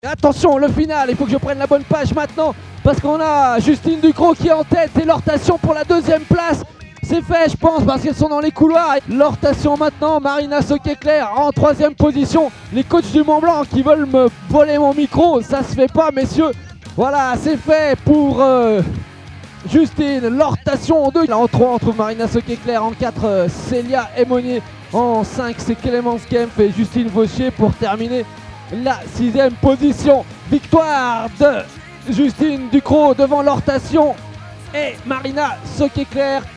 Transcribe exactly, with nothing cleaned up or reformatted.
Et attention, le final, il faut que je prenne la bonne page maintenant parce qu'on a Justine Ducrot qui est en tête et l'Ortation pour la deuxième place. C'est fait, je pense, parce qu'elles sont dans les couloirs. L'Ortation maintenant, Marina Soquet-Claire en troisième position. Les coachs du Mont Blanc qui veulent me voler mon micro, ça se fait pas, messieurs. Voilà, c'est fait pour euh, Justine. L'Ortation en deux. Là, en trois, on trouve Marina Soquet-Claire. En quatre, euh, Célia Aymonier. En cinq, c'est Clémence Kempf et Justine Vauchier pour terminer la sixième position. Victoire de Justine Ducrot devant l'Ortation et Marina Soquet-Claire.